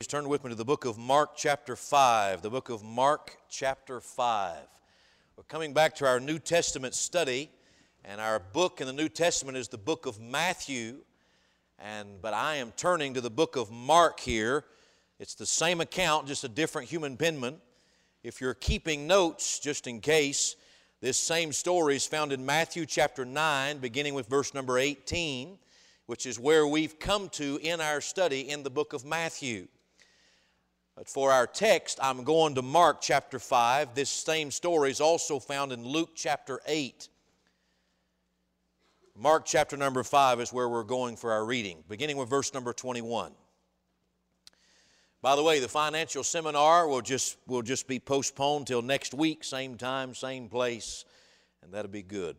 turn with me to the book of Mark chapter 5. The book of Mark chapter 5. We're coming back to our New Testament study, and our book in the New Testament is the book of Matthew. But I am turning to the book of Mark here. It's the same account, just a different human penman. If you're keeping notes, just in case, this same story is found in Matthew chapter 9, beginning with verse number 18, which is where we've come to in our study in the book of Matthew. But for our text, I'm going to Mark chapter 5. This same story is also found in Luke chapter 8. Mark chapter number 5 is where we're going for our reading, beginning with verse number 21. By the way, the financial seminar will just be postponed till next week, same time, same place, and that'll be good.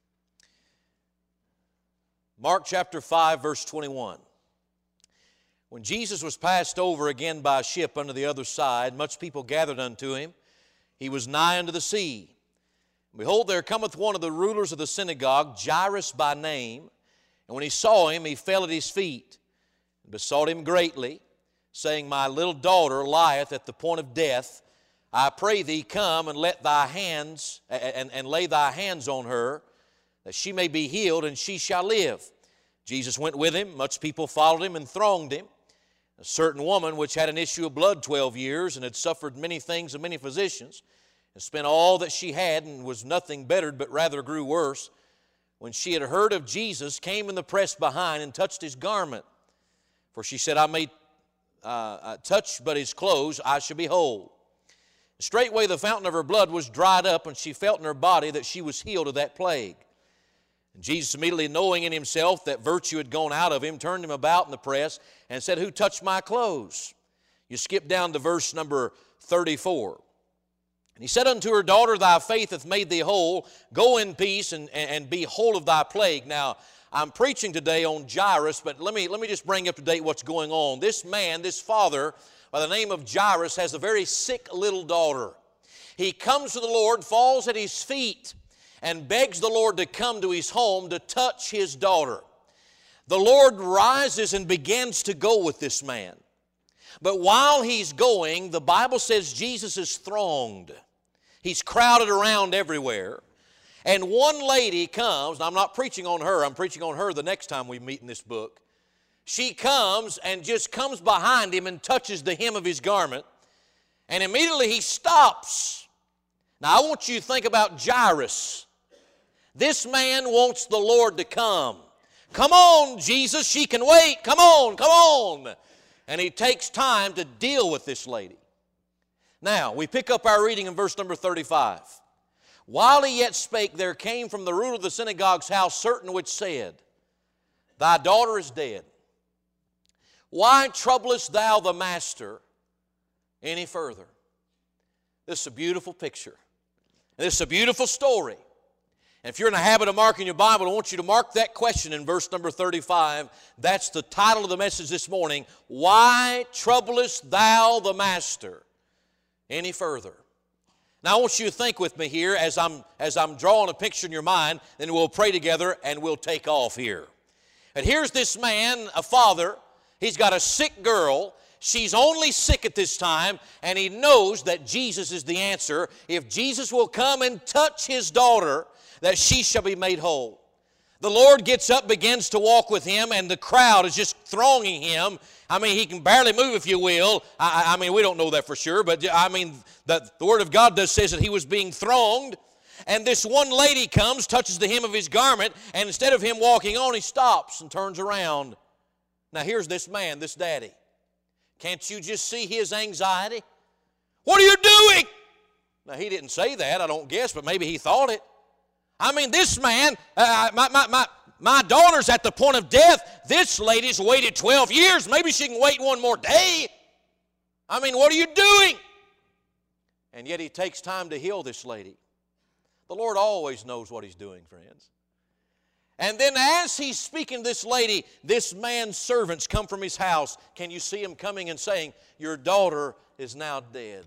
Mark chapter 5, verse 21. When Jesus was passed over again by ship unto the other side, much people gathered unto him. He was nigh unto the sea. Behold, there cometh one of the rulers of the synagogue, Jairus by name. And when he saw him, he fell at his feet, and besought him greatly, saying, My little daughter lieth at the point of death. I pray thee, come and let thy hands and lay thy hands on her, that she may be healed, and she shall live. Jesus went with him. Much people followed him and thronged him. A certain woman which had an issue of blood 12 years, and had suffered many things of many physicians, and spent all that she had, and was nothing bettered, but rather grew worse, when she had heard of Jesus, came in the press behind, and touched his garment. For she said, I may touch but his clothes, I shall be whole. Straightway the fountain of her blood was dried up, and she felt in her body that she was healed of that plague. And Jesus, immediately knowing in himself that virtue had gone out of him, turned him about in the press, and said, Who touched my clothes? You skip down to verse number 34. And he said unto her, Daughter, thy faith hath made thee whole. Go in peace and be whole of thy plague. Now, I'm preaching today on Jairus, but let me just bring up to date what's going on. This man, this father, by the name of Jairus, has a very sick little daughter. He comes to the Lord, falls at his feet, and begs the Lord to come to his home to touch his daughter. The Lord rises and begins to go with this man. But while he's going, the Bible says Jesus is thronged. He's crowded around everywhere. And one lady comes, and I'm not preaching on her, I'm preaching on her the next time we meet in this book. She comes and just comes behind him and touches the hem of his garment, and immediately he stops. Now I want you to think about Jairus. This man wants the Lord to come. Come on, Jesus, she can wait. Come on, come on. And he takes time to deal with this lady. Now, we pick up our reading in verse number 35. While he yet spake, there came from the ruler of the synagogue's house certain which said, Thy daughter is dead. Why troublest thou the master any further? This is a beautiful picture. This is a beautiful story. And if you're in the habit of marking your Bible, I want you to mark that question in verse number 35. That's the title of the message this morning. Why troublest thou the master any further? Now I want you to think with me here as I'm drawing a picture in your mind, then we'll pray together and we'll take off here. And here's this man, a father. He's got a sick girl. She's only sick at this time, and he knows that Jesus is the answer. If Jesus will come and touch his daughter, that she shall be made whole. The Lord gets up, begins to walk with him, and the crowd is just thronging him. I mean, he can barely move, if you will. I mean, we don't know that for sure, but I mean, the Word of God does say that he was being thronged. And this one lady comes, touches the hem of his garment, and instead of him walking on, he stops and turns around. Now, here's this man, this daddy. Can't you just see his anxiety? What are you doing? Now, he didn't say that, I don't guess, but maybe he thought it. I mean, this man, my daughter's at the point of death. This lady's waited 12 years. Maybe she can wait one more day. I mean, what are you doing? And yet he takes time to heal this lady. The Lord always knows what he's doing, friends. And then as he's speaking to this lady, this man's servants come from his house. Can you see him coming and saying, Your daughter is now dead.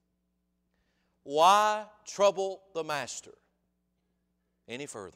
Why trouble the master any further?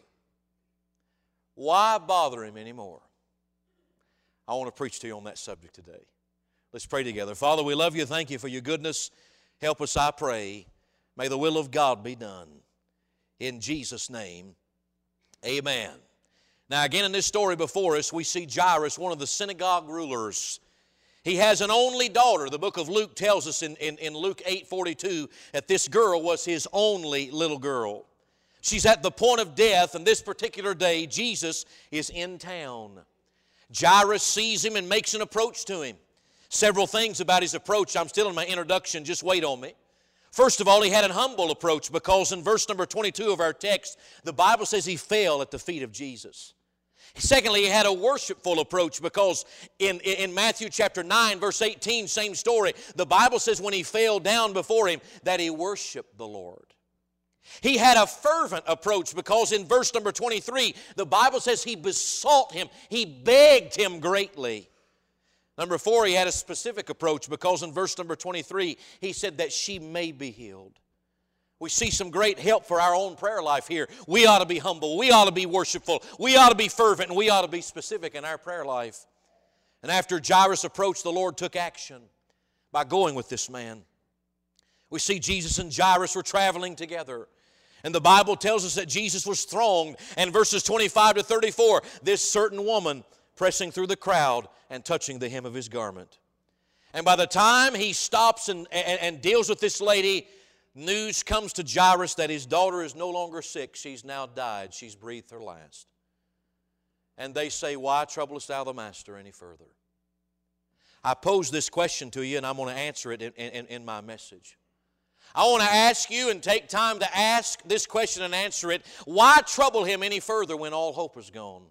Why bother him anymore? I want to preach to you on that subject today. Let's pray together. Father, we love you. Thank you for your goodness. Help us, I pray. May the will of God be done. In Jesus' name, amen. Now again in this story before us, we see Jairus, one of the synagogue rulers. He has an only daughter. The book of Luke tells us in Luke 8:42 that this girl was his only little girl. She's at the point of death, and this particular day, Jesus is in town. Jairus sees him and makes an approach to him. Several things about his approach. I'm still in my introduction. Just wait on me. First of all, he had an humble approach because in verse number 22 of our text, the Bible says he fell at the feet of Jesus. Secondly, he had a worshipful approach because in Matthew chapter 9, verse 18, same story, the Bible says when he fell down before him that he worshiped the Lord. He had a fervent approach because in verse number 23, the Bible says he besought him, he begged him greatly. Number 4, he had a specific approach because in verse number 23, he said that she may be healed. We see some great help for our own prayer life here. We ought to be humble. We ought to be worshipful. We ought to be fervent, and we ought to be specific in our prayer life. And after Jairus approached, the Lord took action by going with this man. We see Jesus and Jairus were traveling together. And the Bible tells us that Jesus was thronged. And verses 25 to 34, this certain woman pressing through the crowd and touching the hem of his garment. And by the time he stops and deals with this lady, news comes to Jairus that his daughter is no longer sick. She's now died. She's breathed her last. And they say, why troublest thou the master any further? I pose this question to you, and I'm going to answer it in my message. I want to ask you and take time to ask this question and answer it. Why trouble him any further when all hope is gone?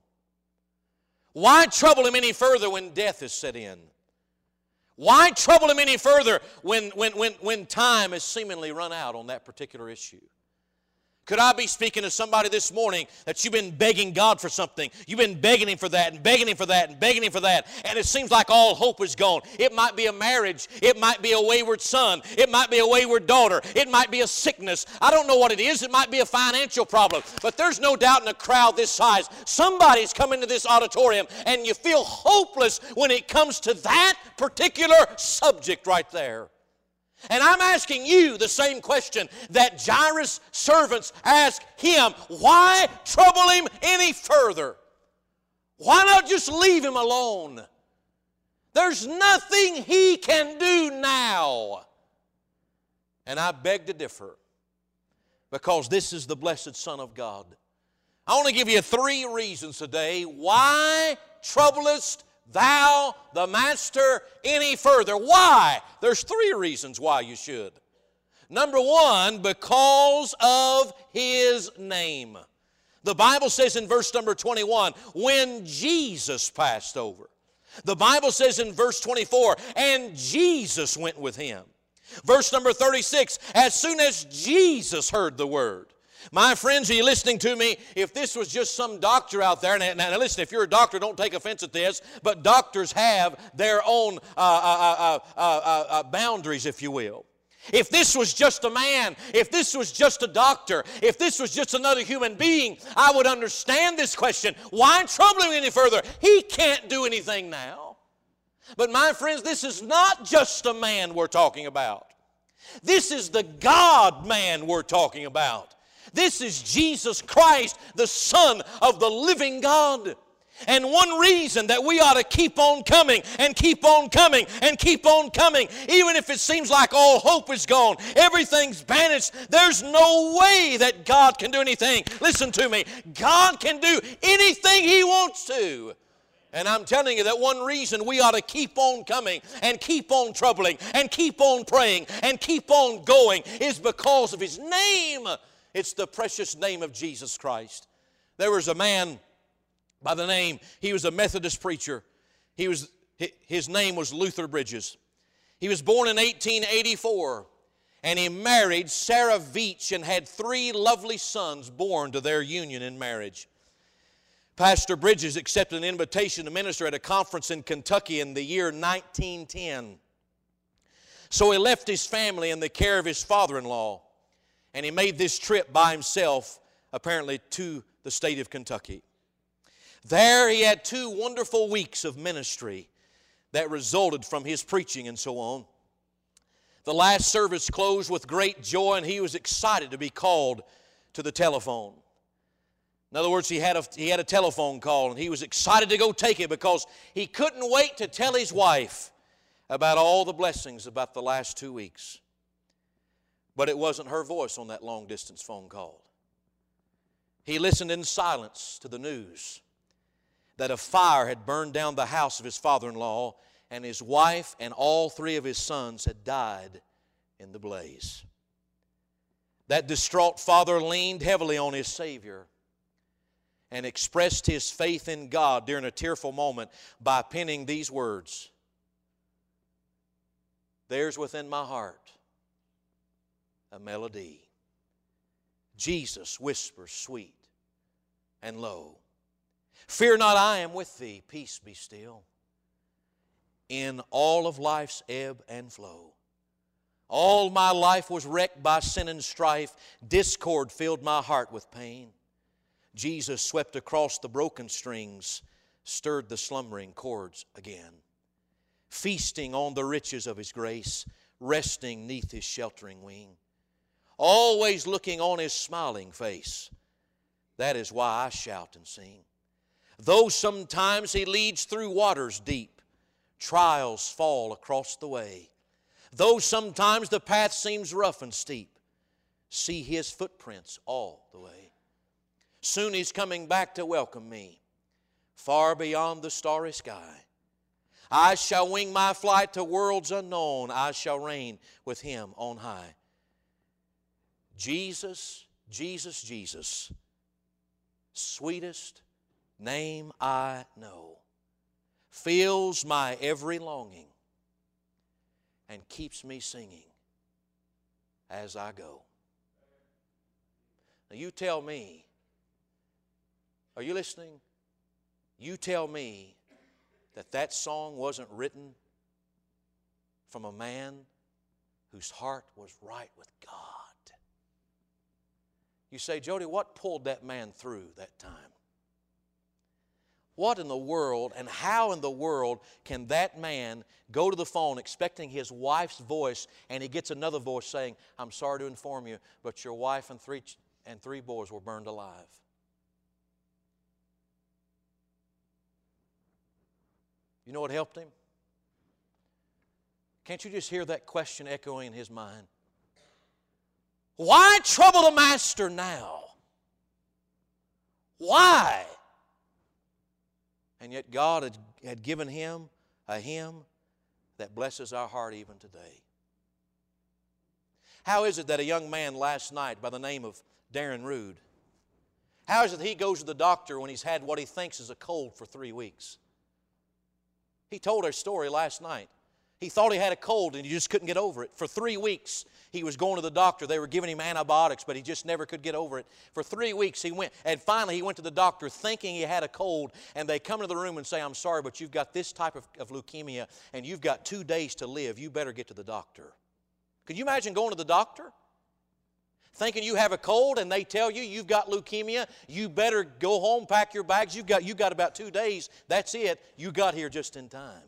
Why trouble him any further when death is set in? Why trouble him any further when time has seemingly run out on that particular issue? Could I be speaking to somebody this morning that you've been begging God for something? You've been begging Him for that and begging Him for that and begging Him for that, and it seems like all hope is gone. It might be a marriage. It might be a wayward son. It might be a wayward daughter. It might be a sickness. I don't know what it is. It might be a financial problem. But there's no doubt in a crowd this size, somebody's come into this auditorium and you feel hopeless when it comes to that particular subject right there. And I'm asking you the same question that Jairus' servants asked him. Why trouble him any further? Why not just leave him alone? There's nothing he can do now. And I beg to differ because this is the blessed Son of God. I want to give you 3 reasons today why troublest thou the master any further. Why? There's 3 reasons why you should. Number 1, because of His name. The Bible says in verse number 21, when Jesus passed over. The Bible says in verse 24, and Jesus went with him. Verse number 36, as soon as Jesus heard the word. My friends, are you listening to me? If this was just some doctor out there, now listen, if you're a doctor, don't take offense at this, but doctors have their own boundaries, if you will. If this was just a man, if this was just a doctor, if this was just another human being, I would understand this question. Why trouble him any further? He can't do anything now. But my friends, this is not just a man we're talking about. This is the God-man we're talking about. This is Jesus Christ, the Son of the living God. And one reason that we ought to keep on coming and keep on coming and keep on coming, even if it seems like all hope is gone, everything's banished, there's no way that God can do anything. Listen to me. God can do anything He wants to. And I'm telling you that one reason we ought to keep on coming and keep on troubling and keep on praying and keep on going is because of His name. It's the precious name of Jesus Christ. There was a man by the name, he was a Methodist preacher. His name was Luther Bridges. He was born in 1884, and he married Sarah Veach and had 3 lovely sons born to their union in marriage. Pastor Bridges accepted an invitation to minister at a conference in Kentucky in the year 1910. So he left his family in the care of his father-in-law, and he made this trip by himself, apparently to the state of Kentucky. There he had 2 wonderful weeks of ministry. that resulted from his preaching and so on. The last service closed with great joy, and he was excited to be called to the telephone. In other words, he had a telephone call, and he was excited to go take it because he couldn't wait to tell his wife about all the blessings about the last 2 weeks. But it wasn't her voice on that long-distance phone call. He listened in silence to the news that a fire had burned down the house of his father-in-law, and his wife and all 3 of his sons had died in the blaze. That distraught father leaned heavily on his Savior and expressed his faith in God during a tearful moment by penning these words, "There's within my heart a melody. Jesus whispers sweet and low. Fear not, I am with thee, peace be still. In all of life's ebb and flow, all my life was wrecked by sin and strife. Discord filled my heart with pain. Jesus swept across the broken strings, stirred the slumbering chords again. Feasting on the riches of His grace, resting 'neath His sheltering wing. Always looking on His smiling face. That is why I shout and sing. Though sometimes He leads through waters deep, trials fall across the way. Though sometimes the path seems rough and steep, see His footprints all the way. Soon He's coming back to welcome me, far beyond the starry sky. I shall wing my flight to worlds unknown. I shall reign with Him on high. Jesus, Jesus, Jesus, sweetest name I know, fills my every longing and keeps me singing as I go. Now you tell me, are you listening? You tell me that that song wasn't written from a man whose heart was right with God. You say, Jody, what pulled that man through that time? What in the world and how in the world can that man go to the phone expecting his wife's voice and he gets another voice saying, I'm sorry to inform you, but your wife and three boys were burned alive. You know what helped him? Can't you just hear that question echoing in his mind? Why trouble the master now? Why? And yet God had given him a hymn that blesses our heart even today. How is it that a young man last night by the name of Darren Rude, how is it that he goes to the doctor when he's had what he thinks is a cold for 3 weeks? He told our story last night. He thought he had a cold and he just couldn't get over it. For 3 weeks, he was going to the doctor. They were giving him antibiotics, but he just never could get over it. For 3 weeks, he went, and finally he went to the doctor thinking he had a cold, and they come to the room and say, I'm sorry, but you've got this type of leukemia, and you've got 2 days to live. You better get to the doctor. Could you imagine going to the doctor? Thinking you have a cold, and they tell you you've got leukemia, you better go home, pack your bags. You've got about 2 days. That's it. You got here just in time.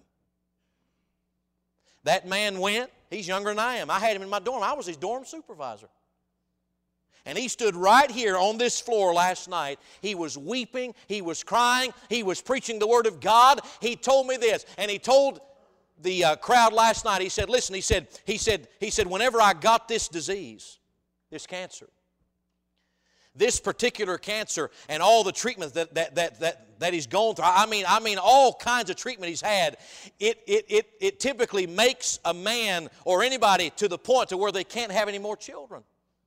That man went. He's younger than I am. I had him in my dorm. I was his dorm supervisor. And he stood right here on this floor last night. He was weeping. He was crying. He was preaching the Word of God. He told me this, and he told the crowd last night, he said, listen, he said, whenever I got this disease, this cancer, this particular cancer and all the treatment that he's gone through, I mean all kinds of treatment he's had, it typically makes a man or anybody to the point to where they can't have any more children.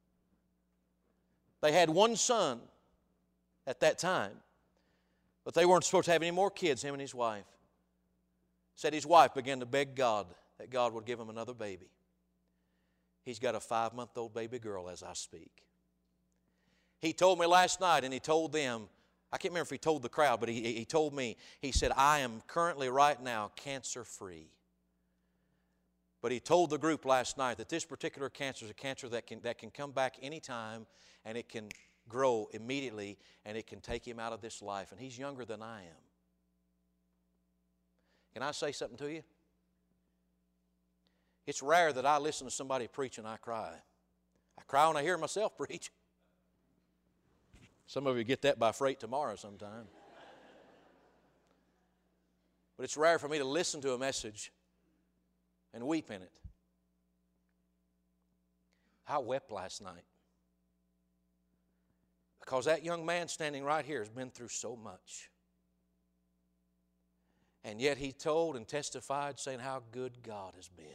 They had 1 son at that time, but they weren't supposed to have any more kids, him and his wife. Said his wife began to beg God that God would give him another baby. He's got a 5-month-old baby girl as I speak. He told me last night, and he told them, I can't remember if he told the crowd, but he told me, he said, I am currently right now cancer-free. But he told the group last night that this particular cancer is a cancer that can come back anytime, and it can grow immediately, and it can take him out of this life. And he's younger than I am. Can I say something to you? It's rare that I listen to somebody preach and I cry. I cry when I hear myself preach. Some of you get that by freight tomorrow sometime. But it's rare for me to listen to a message and weep in it. I wept last night because that young man standing right here has been through so much. And yet he told and testified saying how good God has been.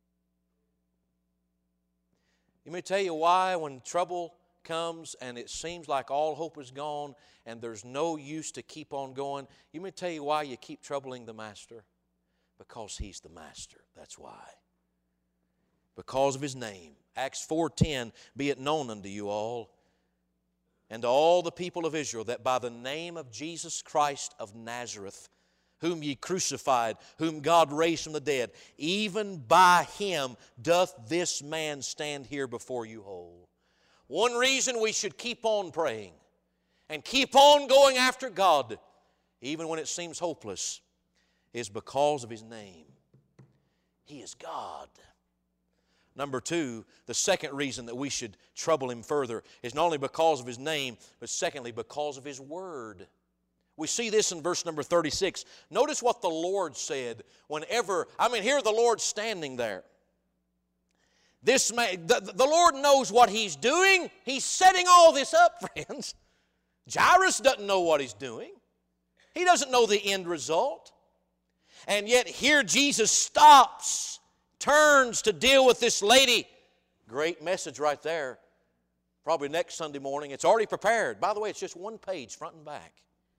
Let me tell you why when trouble comes and it seems like all hope is gone and there's no use to keep on going. Let me tell you why you keep troubling the Master. Because He's the Master. That's why. Because of His name. Acts 4:10, be it known unto you all and to all the people of Israel that by the name of Jesus Christ of Nazareth, whom ye crucified, whom God raised from the dead, even by Him doth this man stand here before you whole. One reason we should keep on praying and keep on going after God, even when it seems hopeless, is because of His name. He is God. Number two, the second reason that we should trouble Him further is not only because of His name, but secondly, because of His Word. We see this in verse number 36. Notice what the Lord said whenever, here the Lord standing there. This man, the Lord knows what He's doing. He's setting all this up, friends. Jairus doesn't know what he's doing. He doesn't know the end result. And yet here Jesus stops, turns to deal with this lady. Great message right there. Probably next Sunday morning. It's already prepared. By the way, it's just one page, front and back.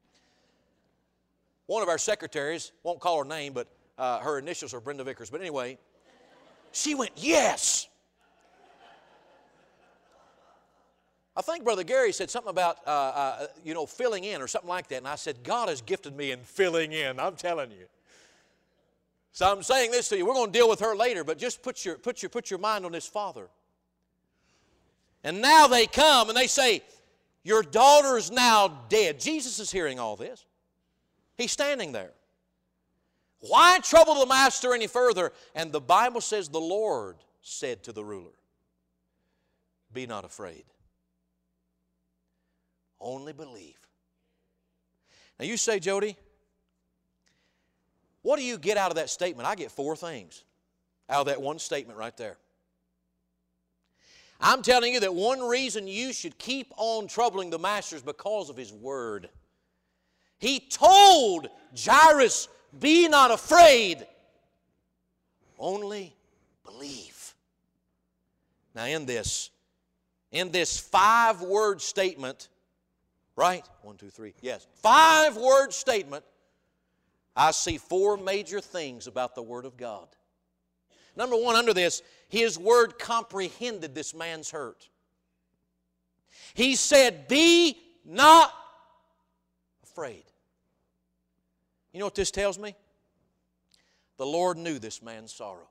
One of our secretaries, won't call her name, but her initials are Brenda Vickers. But anyway, she went, yes. I think Brother Gary said something about, filling in or something like that. And I said, God has gifted me in filling in, I'm telling you. So I'm saying this to you. We're going to deal with her later, but just put your mind on this father. And now they come and they say, your daughter is now dead. Jesus is hearing all this. He's standing there. Why trouble the Master any further? And the Bible says the Lord said to the ruler, be not afraid. Only believe. Now you say, Jody, what do you get out of that statement? I get 4 things out of that one statement right there. I'm telling you that one reason you should keep on troubling the Master is because of His Word. He told Jairus, be not afraid, only believe. Now in this 5-word statement, right? 1, 2, 3, yes. 5-word statement, I see 4 major things about the Word of God. Number 1, under this, His Word comprehended this man's hurt. He said, be not afraid. You know what this tells me? The Lord knew this man's sorrow.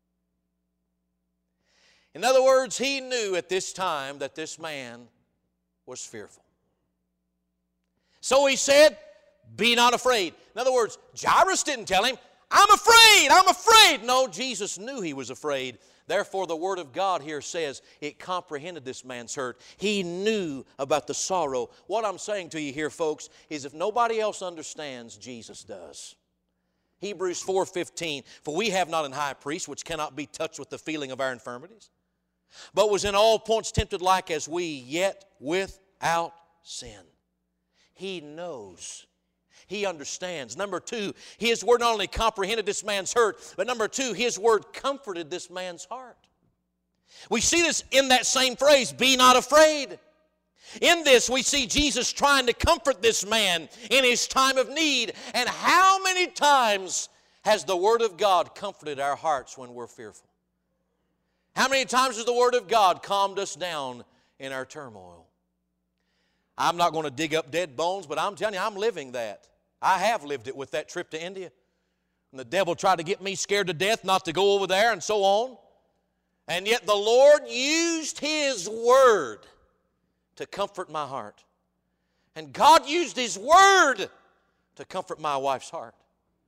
In other words, He knew at this time that this man was fearful. So He said, be not afraid. In other words, Jairus didn't tell him, I'm afraid, I'm afraid. No, Jesus knew he was afraid. Therefore, the Word of God here says it comprehended this man's hurt. He knew about the sorrow. What I'm saying to you here, folks, is if nobody else understands, Jesus does. Hebrews 4:15, for we have not an high priest which cannot be touched with the feeling of our infirmities, but was in all points tempted like as we, yet without sin. He knows. He understands. Number 2, His Word not only comprehended this man's hurt, but number 2, His Word comforted this man's heart. We see this in that same phrase, be not afraid. In this, we see Jesus trying to comfort this man in his time of need. And how many times has the Word of God comforted our hearts when we're fearful? How many times has the Word of God calmed us down in our turmoil? I'm not going to dig up dead bones, but I'm telling you, I'm living that. I have lived it with that trip to India. And the devil tried to get me scared to death not to go over there and so on. And yet the Lord used His Word to comfort my heart. And God used His Word to comfort my wife's heart.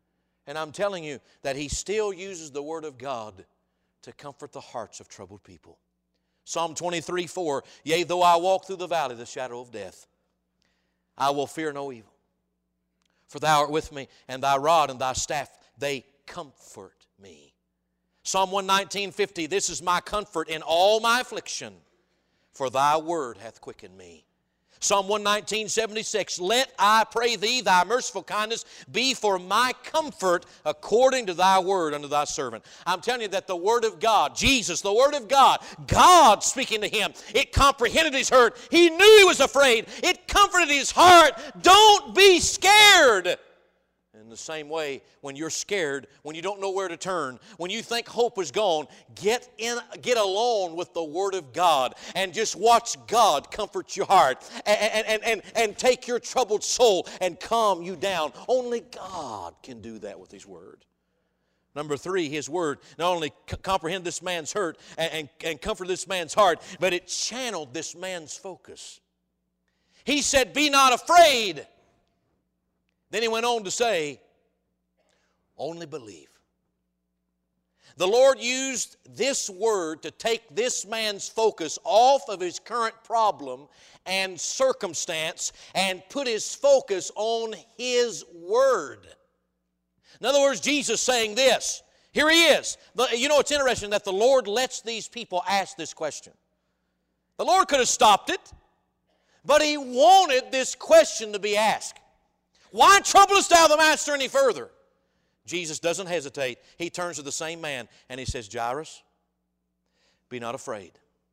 And I'm telling you that He still uses the Word of God to comfort the hearts of troubled people. Psalm 23:4, yea, though I walk through the valley of the shadow of death, I will fear no evil. For Thou art with me, and Thy rod and Thy staff, they comfort me. Psalm 119:50, this is my comfort in all my affliction, for Thy word hath quickened me. Psalm 119:76, let, I pray Thee, Thy merciful kindness be for my comfort according to Thy word unto Thy servant. I'm telling you that the Word of God, Jesus, the Word of God, God speaking to him, it comprehended his hurt. He knew he was afraid. It comforted his heart. Don't be scared. In the same way, when you're scared, when you don't know where to turn, when you think hope is gone, get alone with the Word of God and just watch God comfort your heart and take your troubled soul and calm you down. Only God can do that with His Word. Number 3, His Word not only comprehended this man's hurt and comforted this man's heart, but it channeled this man's focus. He said, be not afraid. Then He went on to say, only believe. The Lord used this word to take this man's focus off of his current problem and circumstance and put his focus on His Word. In other words, Jesus saying this. Here He is. You know, it's interesting that the Lord lets these people ask this question. The Lord could have stopped it, but He wanted this question to be asked. Why troublest thou the Master any further? Jesus doesn't hesitate. He turns to the same man and He says, Jairus, be not afraid.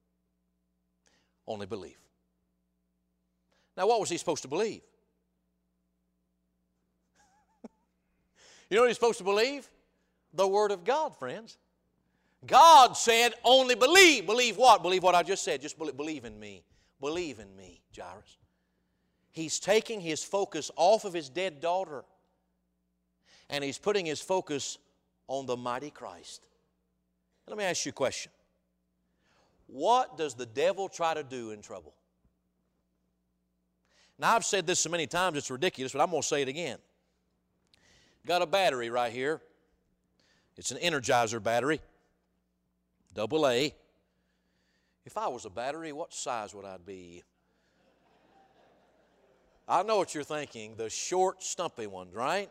Only believe. Now, what was he supposed to believe? You know what he's supposed to believe? The Word of God, friends. God said, only believe. Believe what? Believe what I just said. Just believe in me. Believe in me, Jairus. He's taking his focus off of his dead daughter, and he's putting his focus on the mighty Christ. Let me ask you a question. What does the devil try to do in trouble? Now, I've said this so many times it's ridiculous, but I'm going to say it again. Got a battery right here. It's an Energizer battery, AA. If I was a battery, what size would I be? I know what you're thinking, the short, stumpy ones, right?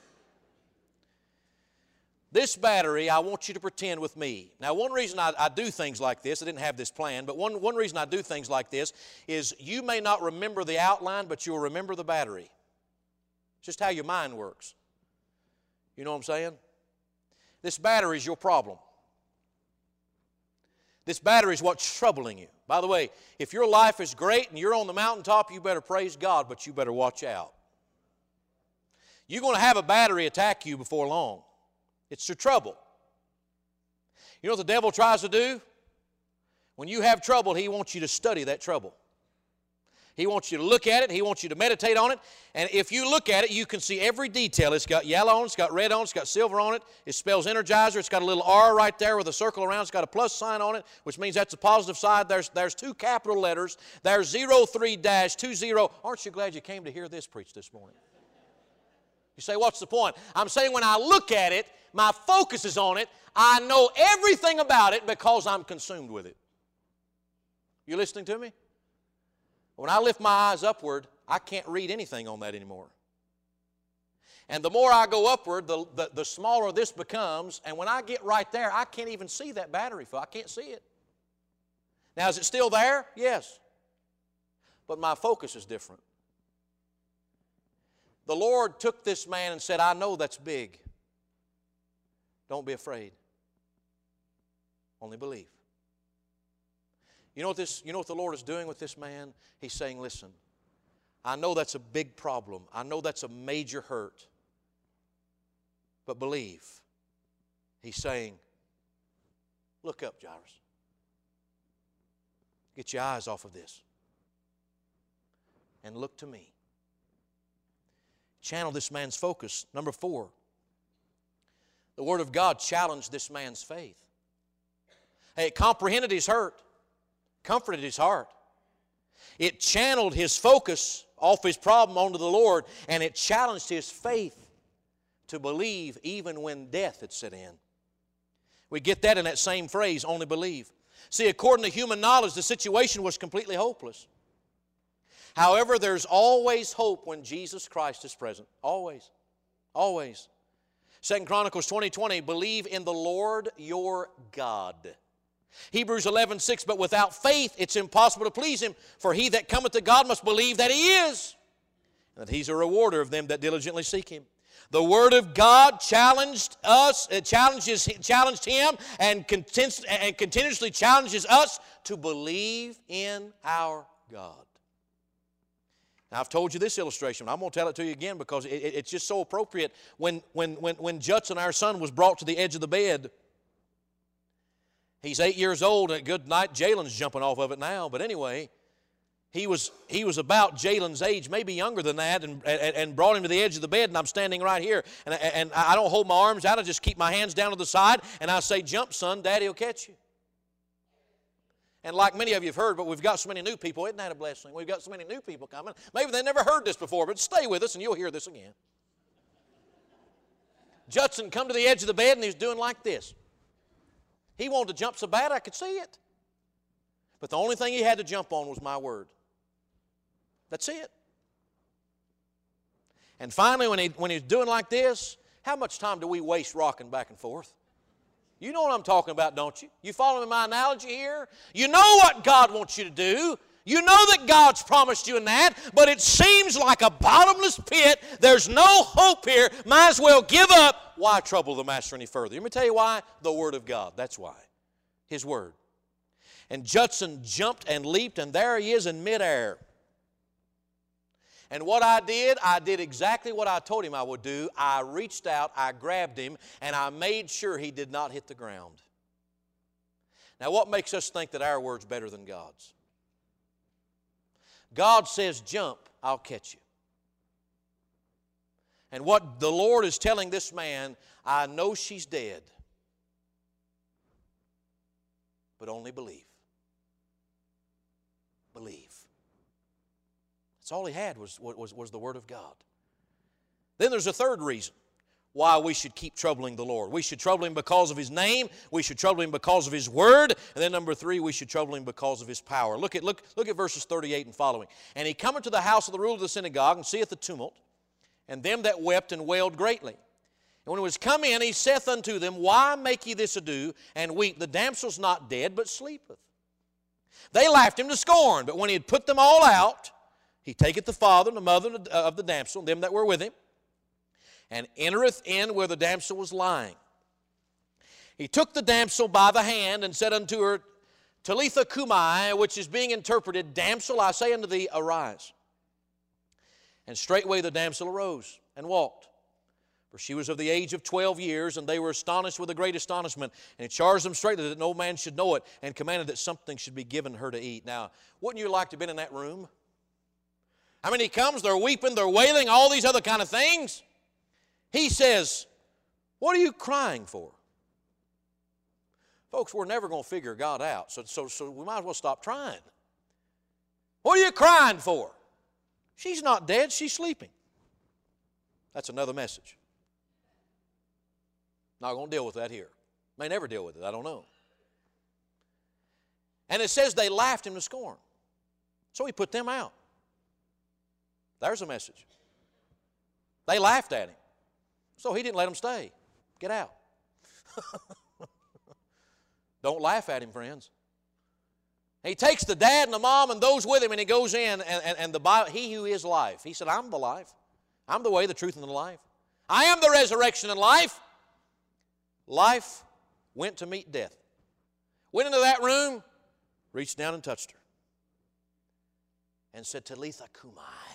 This battery, I want you to pretend with me. Now, one reason I do things like this, I didn't have this planned, but one reason I do things like this is you may not remember the outline, but you'll remember the battery. It's just how your mind works. You know what I'm saying? This battery is your problem. This battery is what's troubling you. By the way, if your life is great and you're on the mountaintop, you better praise God, but you better watch out. You're going to have a battery attack you before long. It's your trouble. You know what the devil tries to do? When you have trouble, he wants you to study that trouble. He wants you to look at it. He wants you to meditate on it. And if you look at it, you can see every detail. It's got yellow on it. It's got red on it. It's got silver on it. It spells Energizer. It's got a little R right there with a circle around. It's got a plus sign on it, which means that's the positive side. There's 2 capital letters. There's 03-20. Aren't you glad you came to hear this preached this morning? You say, what's the point? I'm saying when I look at it, my focus is on it. I know everything about it because I'm consumed with it. You listening to me? When I lift my eyes upward, I can't read anything on that anymore. And the more I go upward, the smaller this becomes. And when I get right there, I can't even see that battery full. I can't see it. Now, is it still there? Yes. But my focus is different. The Lord took this man and said, I know that's big. Don't be afraid. Only believe. You know what the Lord is doing with this man? He's saying, listen, I know that's a big problem. I know that's a major hurt. But believe. He's saying, look up, Jairus. Get your eyes off of this. And look to me. Channel this man's focus. Number 4, the Word of God challenged this man's faith. Hey, it comprehended his hurt, comforted his heart. It channeled his focus off his problem onto the Lord, and it challenged his faith to believe even when death had set in. We get that in that same phrase, only believe. See, according to human knowledge, the situation was completely hopeless. However, there's always hope when Jesus Christ is present. Always. Always. 2 Chronicles 20:20, believe in the Lord your God. Hebrews 11:6, but without faith it's impossible to please Him, for he that cometh to God must believe that He is, and that He's a rewarder of them that diligently seek Him. The Word of God challenged us, challenged Him, and continuously challenges us to believe in our God. Now, I've told you this illustration. I'm going to tell it to you again because it's just so appropriate. When Judson, our son, was brought to the edge of the bed, he's 8 years old, and good night, Jalen's jumping off of it now. But anyway, he was about Jalen's age, maybe younger than that, and brought him to the edge of the bed, and I'm standing right here. And I don't hold my arms out. I just keep my hands down to the side, and I say, jump, son, Daddy will catch you. And like many of you have heard, but we've got so many new people. Isn't that a blessing? We've got so many new people coming. Maybe they never heard this before, but stay with us and you'll hear this again. Judson come to the edge of the bed and he's doing like this. He wanted to jump so bad I could see it. But the only thing he had to jump on was my word. That's it. And finally, when he's doing like this, how much time do we waste rocking back and forth? You know what I'm talking about, don't you? You following my analogy here? You know what God wants you to do. You know that God's promised you in that, but it seems like a bottomless pit. There's no hope here. Might as well give up. Why trouble the master any further? Let me tell you why. The Word of God. That's why. His Word. And Judson jumped and leaped, and there he is in midair. And what I did exactly what I told him I would do. I reached out, I grabbed him, and I made sure he did not hit the ground. Now, what makes us think that our word's better than God's? God says, jump, I'll catch you. And what the Lord is telling this man, I know she's dead, but only believe. Believe. That's all he had was the Word of God. Then there's a third reason why we should keep troubling the Lord. We should trouble Him because of His name. We should trouble Him because of His Word. And then number three, we should trouble Him because of His power. Look at verses 38 and following. And he cometh to the house of the ruler of the synagogue, and seeth the tumult, and them that wept and wailed greatly. And when he was come in, he saith unto them, why make ye this ado, and weep? The damsel's not dead, but sleepeth. They laughed him to scorn, but when he had put them all out, he taketh the father and the mother of the damsel, and them that were with him, and entereth in where the damsel was lying. He took the damsel by the hand and said unto her, Talitha cumi, which is being interpreted, damsel, I say unto thee, arise. And straightway the damsel arose and walked. For she was of the age of 12 years, and they were astonished with a great astonishment. And he charged them straightly that no man should know it, and commanded that something should be given her to eat. Now, wouldn't you like to have been in that room? I mean, he comes, they're weeping, they're wailing, all these other kind of things. He says, what are you crying for? Folks, we're never going to figure God out, so we might as well stop trying. What are you crying for? She's not dead, she's sleeping. That's another message. Not going to deal with that here. May never deal with it, I don't know. And it says they laughed him to scorn. So he put them out. There's a message. They laughed at him. So he didn't let them stay. Get out. Don't laugh at him, friends. He takes the dad and the mom and those with him, and he goes in, and the Bible, he who is life. He said, I'm the life. I'm the way, the truth, and the life. I am the resurrection and life. Life went to meet death. Went into that room, reached down and touched her, and said, Talitha cumi,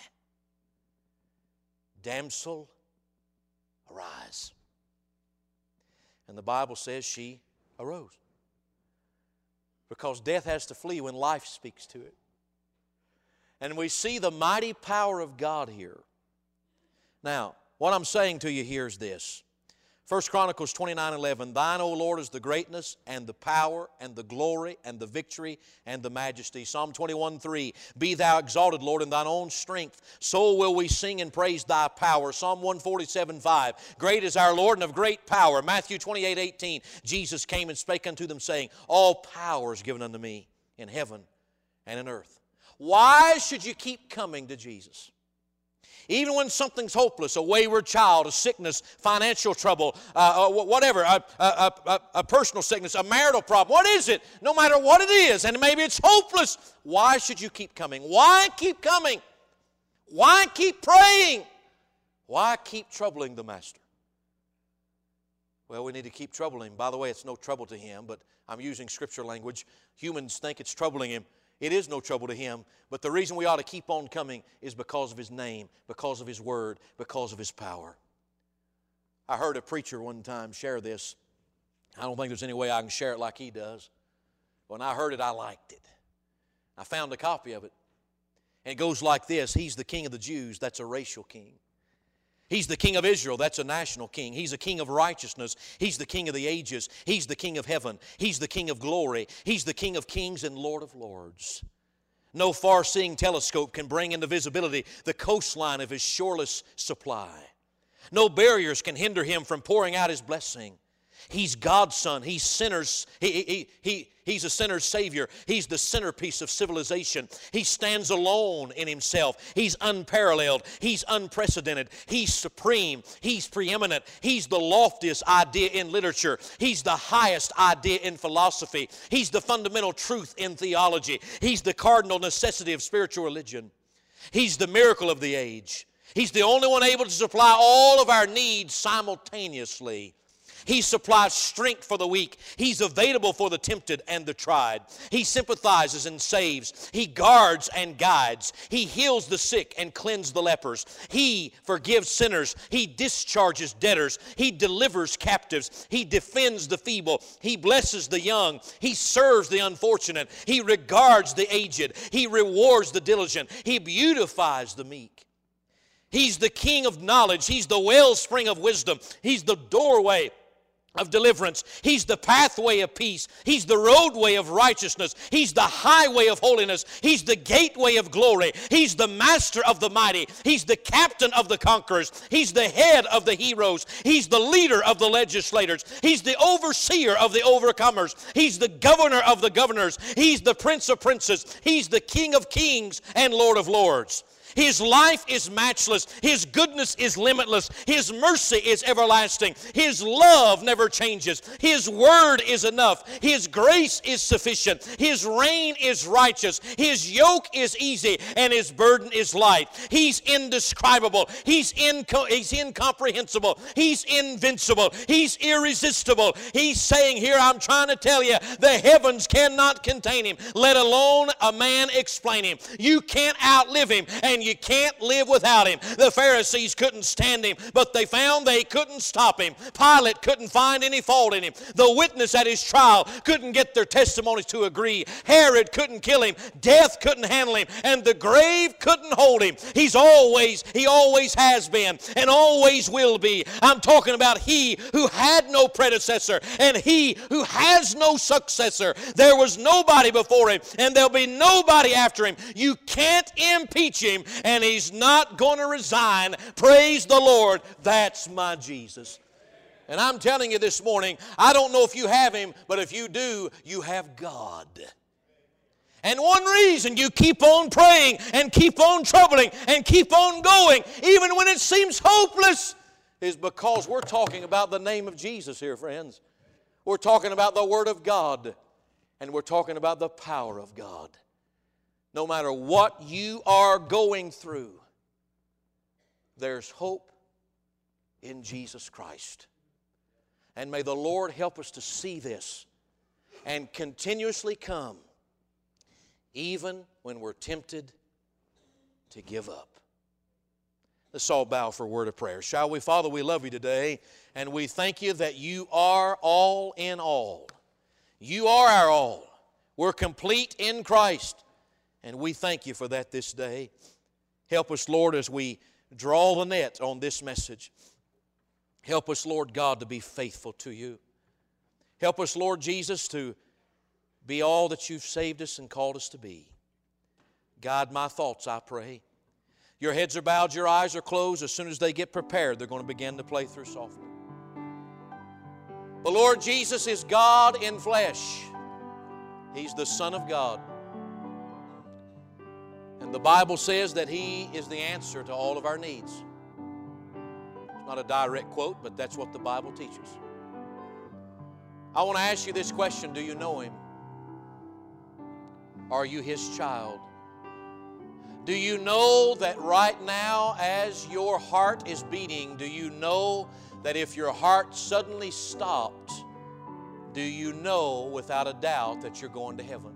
damsel, arise. And the Bible says she arose. Because death has to flee when life speaks to it. And we see the mighty power of God here. Now, what I'm saying to you here is this. 1 Chronicles 29:11, Thine, O Lord, is the greatness and the power and the glory and the victory and the majesty. Psalm 21:3, Be Thou exalted, Lord, in Thine own strength. So will we sing and praise Thy power. Psalm 147:5, Great is our Lord and of great power. Matthew 28:18, Jesus came and spake unto them, saying, All power is given unto me in heaven and in earth. Why should you keep coming to Jesus? Even when something's hopeless, a wayward child, a sickness, financial trouble, whatever, a personal sickness, a marital problem, what is it? No matter what it is, and maybe it's hopeless, why should you keep coming? Why keep coming? Why keep praying? Why keep troubling the Master? Well, we need to keep troubling Him. By the way, it's no trouble to Him, but I'm using Scripture language. Humans think it's troubling Him. It is no trouble to Him, but the reason we ought to keep on coming is because of His name, because of His word, because of His power. I heard a preacher one time share this. I don't think there's any way I can share it like he does. When I heard it, I liked it. I found a copy of it. And it goes like this: He's the King of the Jews. That's a racial king. He's the King of Israel. That's a national king. He's a King of righteousness. He's the King of the ages. He's the King of heaven. He's the King of glory. He's the King of kings and Lord of lords. No far-seeing telescope can bring into visibility the coastline of His shoreless supply. No barriers can hinder Him from pouring out His blessing. He's God's Son. He's sinners. He's a sinner's Savior. He's the centerpiece of civilization. He stands alone in Himself. He's unparalleled. He's unprecedented. He's supreme. He's preeminent. He's the loftiest idea in literature. He's the highest idea in philosophy. He's the fundamental truth in theology. He's the cardinal necessity of spiritual religion. He's the miracle of the age. He's the only one able to supply all of our needs simultaneously. He supplies strength for the weak. He's available for the tempted and the tried. He sympathizes and saves. He guards and guides. He heals the sick and cleanses the lepers. He forgives sinners. He discharges debtors. He delivers captives. He defends the feeble. He blesses the young. He serves the unfortunate. He regards the aged. He rewards the diligent. He beautifies the meek. He's the King of knowledge. He's the wellspring of wisdom. He's the doorway of deliverance. He's the pathway of peace. He's the roadway of righteousness. He's the highway of holiness. He's the gateway of glory. He's the master of the mighty. He's the captain of the conquerors. He's the head of the heroes. He's the leader of the legislators. He's the overseer of the overcomers. He's the governor of the governors. He's the prince of princes. He's the King of kings and Lord of lords. His life is matchless. His goodness is limitless. His mercy is everlasting. His love never changes. His word is enough. His grace is sufficient. His reign is righteous. His yoke is easy and His burden is light. He's indescribable. He's incomprehensible. He's invincible. He's irresistible. He's saying here, I'm trying to tell you, the heavens cannot contain Him, let alone a man explain Him. You can't outlive Him, and you can't live without Him. The Pharisees couldn't stand Him, but they found they couldn't stop Him. Pilate couldn't find any fault in Him. The witness at His trial couldn't get their testimonies to agree. Herod couldn't kill Him. Death couldn't handle Him. And the grave couldn't hold Him. He always has been and always will be. I'm talking about He who had no predecessor and He who has no successor. There was nobody before Him and there'll be nobody after Him. You can't impeach Him, and He's not going to resign. Praise the Lord. That's my Jesus. And I'm telling you this morning, I don't know if you have Him, but if you do, you have God. And one reason you keep on praying and keep on troubling and keep on going, even when it seems hopeless, is because we're talking about the name of Jesus here, friends. We're talking about the Word of God, and we're talking about the power of God. No matter what you are going through, there's hope in Jesus Christ. And may the Lord help us to see this and continuously come, even when we're tempted to give up. Let's all bow for a word of prayer, shall we? Father, we love You today, and we thank You that You are all in all. You are our all. We're complete in Christ. And we thank You for that this day. Help us, Lord, as we draw the net on this message. Help us, Lord God, to be faithful to You. Help us, Lord Jesus, to be all that You've saved us and called us to be. Guide my thoughts, I pray. Your heads are bowed, your eyes are closed. As soon as they get prepared, they're going to begin to play through softly. The Lord Jesus is God in flesh. He's the Son of God. And the Bible says that He is the answer to all of our needs. It's not a direct quote, but that's what the Bible teaches. I want to ask you this question. Do you know Him? Are you His child? Do you know that right now, as your heart is beating, do you know that if your heart suddenly stopped, do you know without a doubt that you're going to heaven?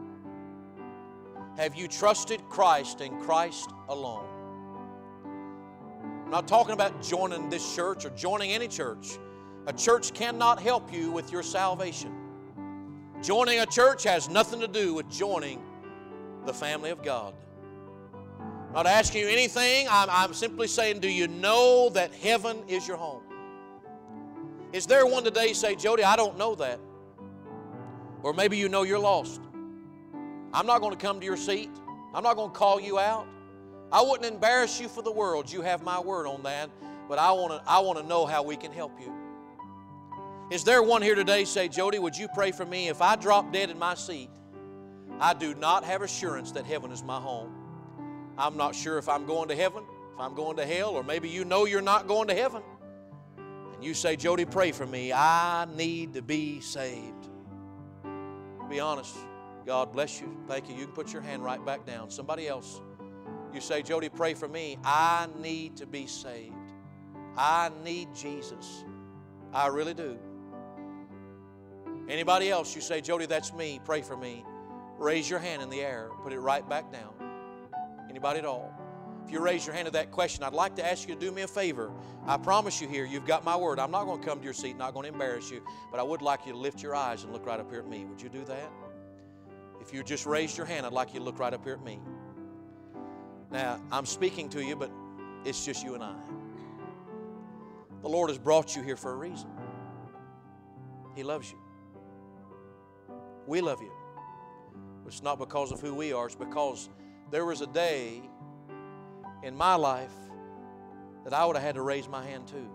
Have you trusted Christ and Christ alone? I'm not talking about joining this church or joining any church. A church cannot help you with your salvation. Joining a church has nothing to do with joining the family of God. I'm not asking you anything. I'm simply saying, do you know that heaven is your home? Is there one today say, Jody, I don't know that? Or maybe you know you're lost. I'm not going to come to your seat. I'm not going to call you out. I wouldn't embarrass you for the world. You have my word on that. But I want to know how we can help you. Is there one here today say, Jody, would you pray for me? If I drop dead in my seat, I do not have assurance that heaven is my home. I'm not sure if I'm going to heaven, if I'm going to hell, or maybe you know you're not going to heaven. And you say, Jody, pray for me. I need to be saved. Be honest. God bless you. Thank you. You can put your hand right back down. Somebody else. You say, Jody, pray for me. I need to be saved. I need Jesus. I really do. Anybody else? You say, Jody, that's me. Pray for me. Raise your hand in the air. Put it right back down. Anybody at all? If you raise your hand to that question, I'd like to ask you to do me a favor. I promise you here, you've got my word. I'm not going to come to your seat, not going to embarrass you, but I would like you to lift your eyes and look right up here at me. Would you do that? If you just raised your hand, I'd like you to look right up here at me. Now, I'm speaking to you, but it's just you and I. The Lord has brought you here for a reason. He loves you. We love you. It's not because of who we are. It's because there was a day in my life that I would have had to raise my hand too.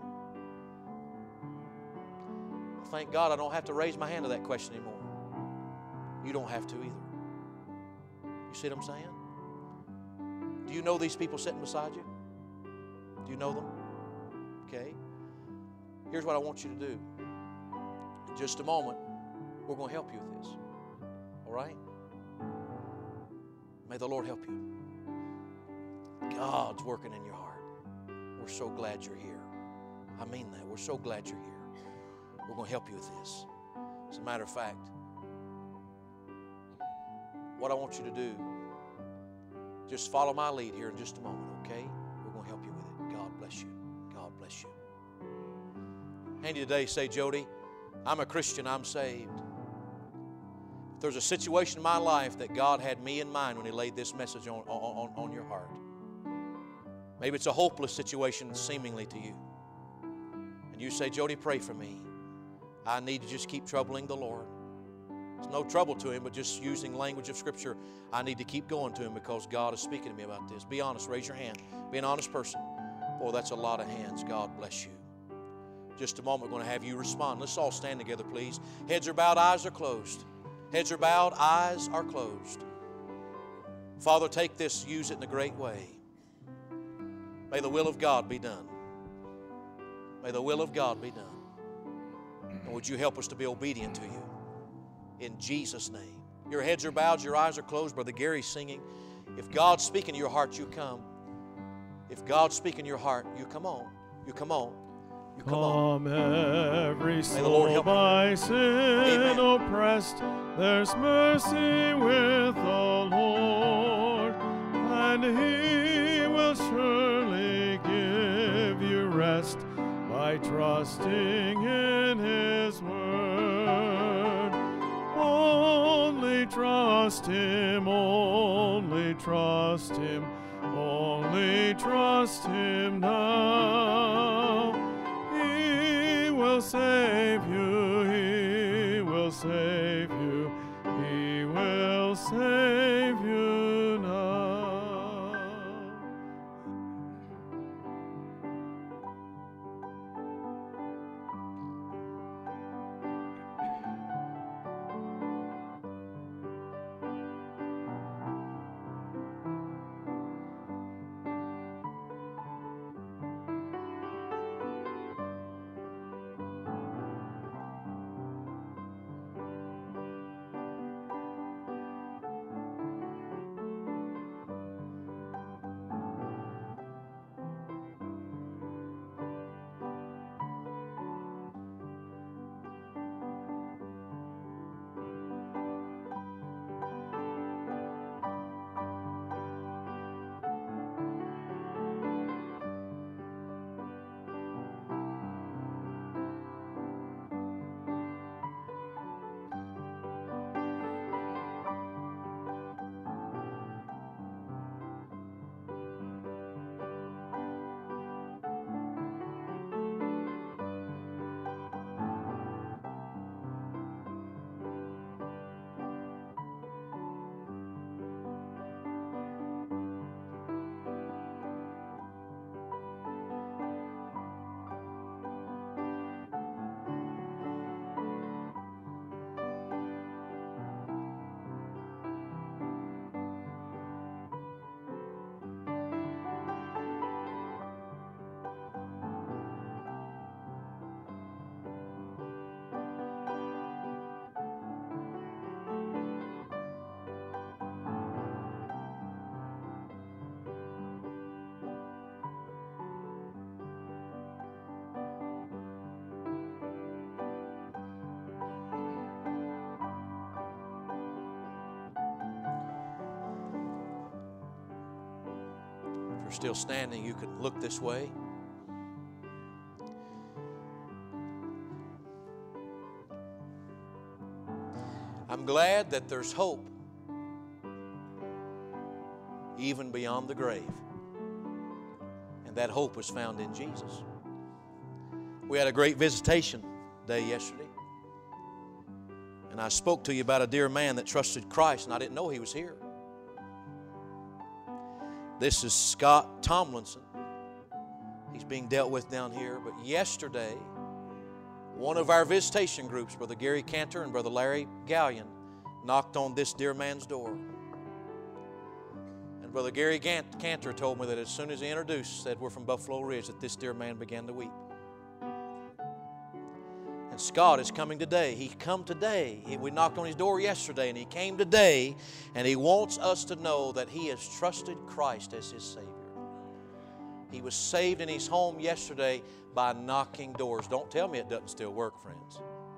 Thank God I don't have to raise my hand to that question anymore. You don't have to either. You see what I'm saying? Do you know these people sitting beside you? Do you know them? Okay. Here's what I want you to do. In just a moment, we're going to help you with this. All right? May the Lord help you. God's working in your heart. We're so glad you're here. I mean that. We're so glad you're here. We're going to help you with this. As a matter of fact, what I want you to do, just follow my lead here in just a moment, okay? We're going to help you with it. God bless you. God bless you. And today say, Jody, I'm a Christian. I'm saved. If there's a situation in my life that God had me in mind when He laid this message on your heart. Maybe it's a hopeless situation seemingly to you. And you say, Jody, pray for me. I need to just keep troubling the Lord. There's no trouble to Him, but just using language of Scripture, I need to keep going to Him because God is speaking to me about this. Be honest. Raise your hand. Be an honest person. Boy, that's a lot of hands. God bless you. Just a moment, we're going to have you respond. Let's all stand together, please. Heads are bowed, eyes are closed. Heads are bowed, eyes are closed. Father, take this, use it in a great way. May the will of God be done. May the will of God be done. And would you help us to be obedient to you? In Jesus' name. Your heads are bowed, your eyes are closed. Brother Gary's singing. If God's speaking to your heart, you come. If God's speaking to your heart, you come on. You come on. You come on. Every soul by sin oppressed, there's mercy with the Lord, and He will surely give you rest by trusting in His word. Only trust Him, only trust Him, only trust Him now. He will save you, He will save you, He will save you now. If you're still standing, you can look this way. I'm glad that there's hope even beyond the grave. And that hope was found in Jesus. We had a great visitation day yesterday. And I spoke to you about a dear man that trusted Christ, and I didn't know he was here. This is Scott Tomlinson. He's being dealt with down here. But yesterday, one of our visitation groups, Brother Gary Cantor and Brother Larry Gallion, knocked on this dear man's door. And Brother Gary Cantor told me that as soon as he introduced, said we're from Buffalo Ridge, that this dear man began to weep. And Scott is coming today. He come today. We knocked on his door yesterday, and he came today, and he wants us to know that he has trusted Christ as his Savior. He was saved in his home yesterday by knocking doors. Don't tell me it doesn't still work, friends.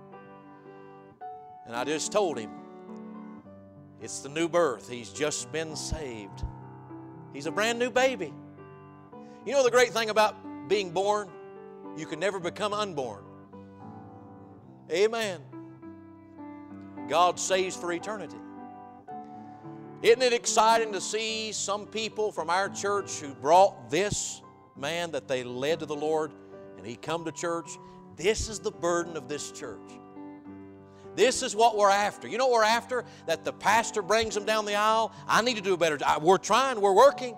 And I just told him, it's the new birth. He's just been saved. He's a brand new baby. You know the great thing about being born? You can never become unborn. Amen. God saves for eternity. Isn't it exciting to see some people from our church who brought this man that they led to the Lord, and he come to church? This is the burden of this church. This is what we're after. You know what we're after? That the pastor brings them down the aisle. I need to do a better job. We're trying. We're working.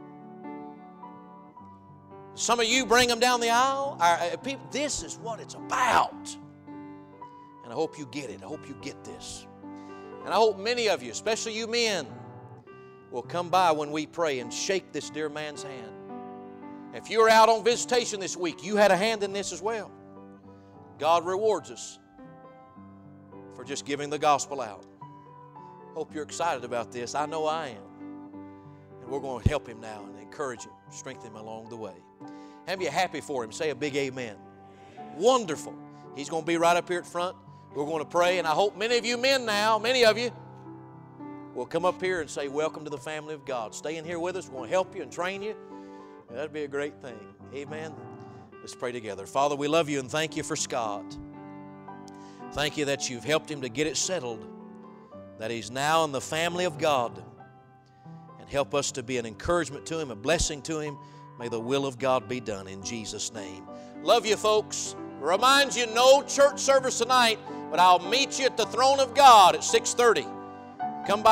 Some of you bring them down the aisle. This is what it's about. And I hope you get it. I hope you get this. And I hope many of you, especially you men, will come by when we pray and shake this dear man's hand. If you were out on visitation this week, you had a hand in this as well. God rewards us for just giving the gospel out. Hope you're excited about this. I know I am. And we're going to help him now and encourage him, strengthen him along the way. Have you happy for him? Say a big amen. Wonderful. He's going to be right up here at front. We're going to pray, and I hope many of you men now, many of you, will come up here and say, welcome to the family of God. Stay in here with us. We're going to help you and train you. That'd be a great thing. Amen. Let's pray together. Father, we love you and thank you for Scott. Thank you that you've helped him to get it settled, that he's now in the family of God. And help us to be an encouragement to him, a blessing to him. May the will of God be done in Jesus' name. Love you, folks. Remind you, no church service tonight, but I'll meet you at the throne of God at 6:30. Come by.